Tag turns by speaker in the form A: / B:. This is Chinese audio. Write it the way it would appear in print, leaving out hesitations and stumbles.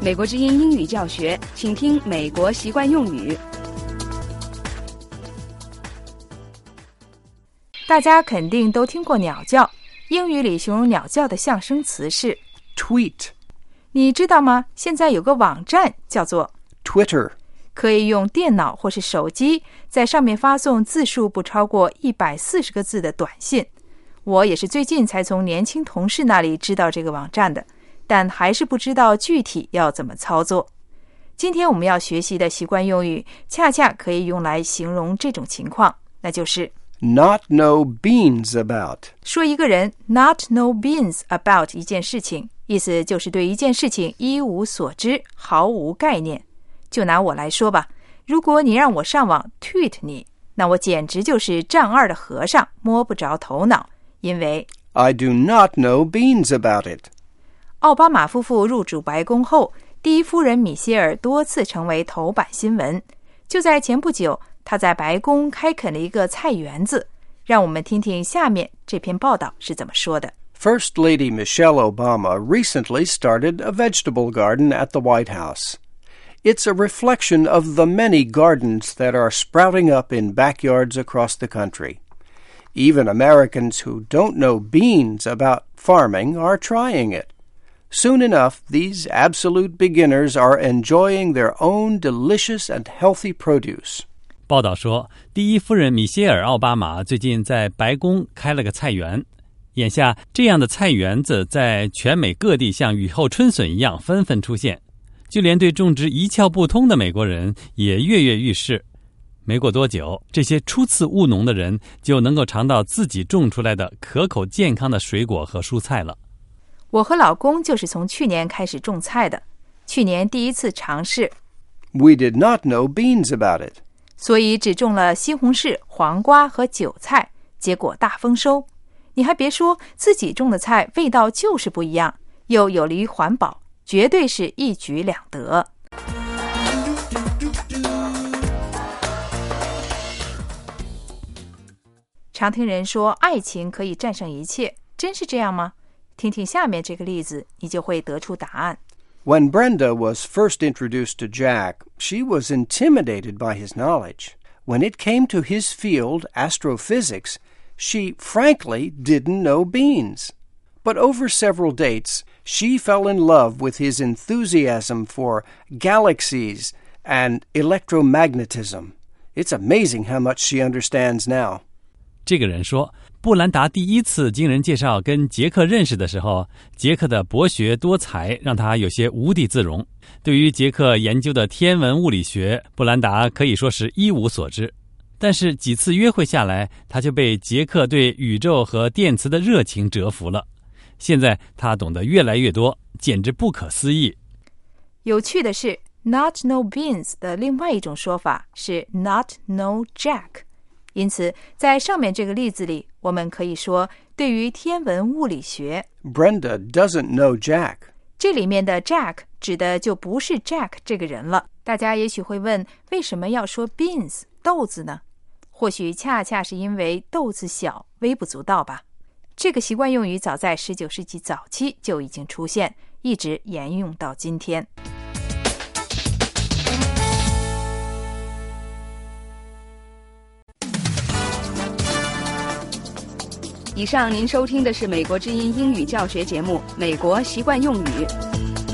A: 美国之音英语教学，请听美国习惯用语。
B: 大家肯定都听过鸟叫，英语里形容鸟叫的象声词是
C: tweet。
B: 你知道吗？现在有个网站叫做
C: Twitter。
B: 可以用电脑或是手机在上面发送字数不超过140个字的短信。我也是最近才从年轻同事那里知道这个网站的，但还是不知道具体要怎么操作。今天我们要学习的习惯用语恰恰可以用来形容这种情况，那就是
C: not know beans about。
B: 说一个人 not know beans about 一件事情，意思就是对一件事情一无所知，毫无概念。就拿我来说吧，如果你让我上网 tweet 你，那我简直就是丈二的和尚，摸不着头脑，因为
C: I do not know beans about it。
B: 奥巴马夫妇入主白宫后，第一夫人米歇尔多次成为头版新闻。就在前不久，她在白宫开垦了一个菜园子。让我们听听下面这篇报道是怎么说的。
C: First Lady Michelle Obama recently started a vegetable garden at the White House.It's a reflection of the many gardens that are sprouting up in backyards across the country. Even Americans who don't know beans about farming are trying it. Soon enough, these absolute beginners are enjoying their own delicious and healthy produce.
D: 报道说，第一夫人米歇尔·奥巴马最近在白宫开了个菜园。眼下，这样的菜园子在全美各地像雨后春笋一样纷纷出现。就连对种植一窍不通的美国人也跃跃欲试。没过多久，这些初次务农的人就能够尝到自己种出来的可口健康的水果和蔬菜了。
B: 我和老公就是从去年开始种菜的，去年第一次尝试。
C: We did not know beans about it.
B: 所以只种了西红柿、黄瓜和韭菜，结果大丰收。你还别说，自己种的菜味道就是不一样，又有利于环保，绝对是一举两得。常听人说爱情可以战胜一切，真是这样吗？听听下面这个例子，你就会得出答案。
C: When Brenda was first introduced to Jack, she was intimidated by his knowledge. When it came to his field, astrophysics, she frankly didn't know beans. But over several dates, she fell in love with his enthusiasm for galaxies and electromagnetism. It's amazing how much she understands now.
D: 这个人说，布兰达第一次经人介绍跟杰克认识的时候，杰克的博学多才让他有些无地自容。对于杰克研究的天文物理学，布兰达可以说是一无所知。但是几次约会下来，他就被杰克对宇宙和电磁的热情折服了。现在他懂得越来越多，简直不可思议。
B: 有趣的是 not know beans 的另外一种说法是 not know Jack。 因此在上面这个例子里，我们可以说对于天文物理学
C: Brenda doesn't know Jack.
B: 这里面的 Jack 指的就不是 Jack 这个人了。大家也许会问，为什么要说 beans 豆子呢？或许恰恰是因为豆子小，微不足道吧。这个习惯用语早在19世纪早期就已经出现，一直沿用到今天。
A: 以上您收听的是美国之音英语教学节目《美国习惯用语》。